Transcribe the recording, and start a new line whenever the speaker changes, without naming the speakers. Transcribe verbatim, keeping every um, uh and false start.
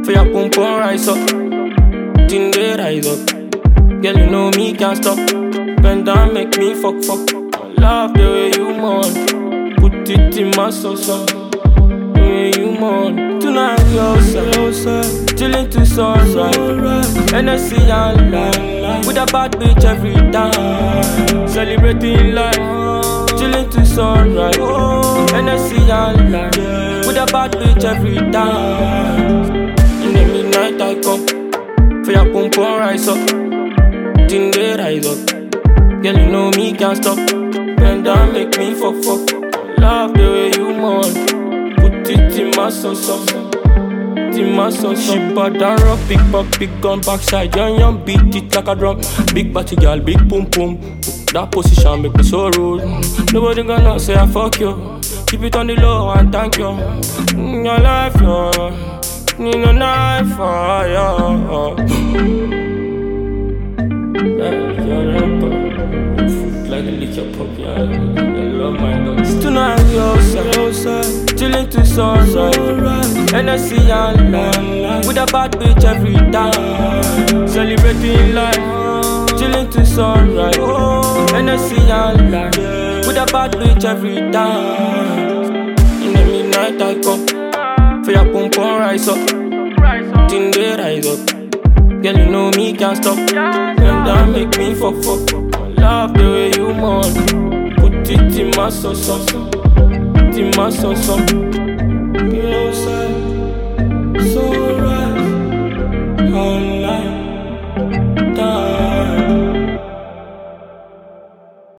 For your pum pum rise up, thing they rise up. Girl, you know me can't stop. Bend down, make me fuck fuck. Love the way you mourn. Put it in my sauce, the way you mourn. Tonight we outside, chillin' to sunrise. N S C and life, with a bad bitch every time. Celebrating life, chillin' to sunrise. N S C and life, with a bad bitch every time. In the midnight I come, for your pum pum rise up, thing they rise up. Girl, you know me can't stop. Bend down, make me fuck fuck. Love the way you mourn. Put it in my sauce, in my sauce. She bad and rock, big buck, big gun backside. Young young beat it like a drum. Big body girl, big pum pum. That position make me so rude. Nobody gonna say I fuck you. Keep it on the low and thank you. In your life, yo. Need a knife for you. Like a lick your puppy, I love my dogs. Tonight we outside, chillin' to sunrise. N S C and life, with a bad bitch every time. Celebrating life, chillin' to sunrise. N S C and life, with a bad bitch every time. In the midnight I come, for your pum pum rise up, thing they rise up. Girl, you know me can't stop. Bend down, make me fuck fuck. Love the way you mourn. Put it in my sauce, in my sauce.